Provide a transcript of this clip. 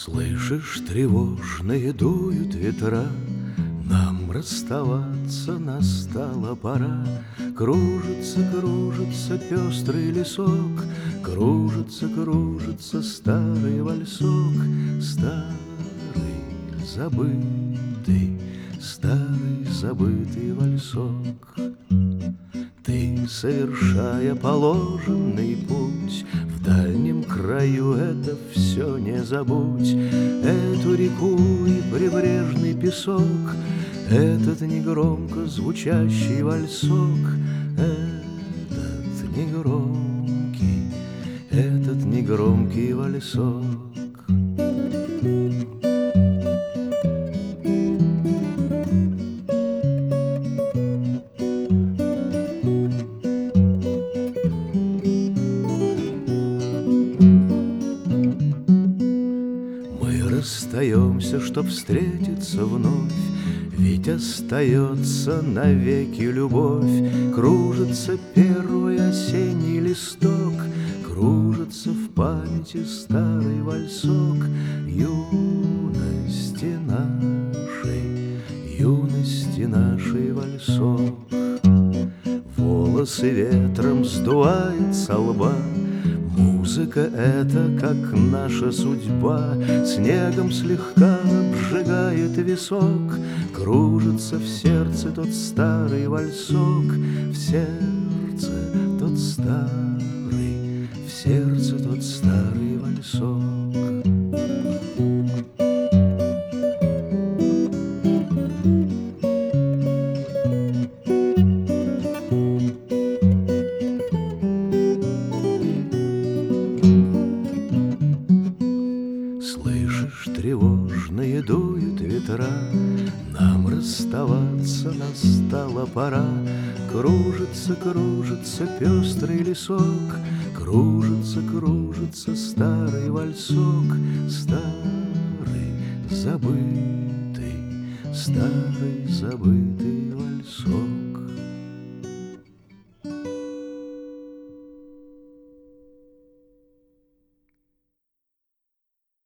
Слышишь, тревожные дуют ветра, нам расставаться настала пора. Кружится, кружится пестрый лесок, кружится, кружится старый вальсок. Старый, забытый, старый, забытый вальсок. Ты, совершая положенный путь, в дальнем краю это все не забудь. Эту реку и прибрежный песок, этот негромко звучащий вальсок, этот негромкий вальсок. Расстаемся, чтоб встретиться вновь, ведь остается навеки любовь. Кружится первый осенний листок, кружится в памяти старый вальсок юности нашей вальсок. Волосы ветром сдувает со лба, музыка эта, как наша судьба, снегом слегка обжигает висок. Кружится в сердце тот старый вальсок, в сердце тот старый, в сердце тот старый вальсок. Слышишь, тревожные дуют ветра, нам расставаться настала пора. Кружится, кружится пестрый лесок, кружится, кружится старый вальсок. Старый, забытый вальсок.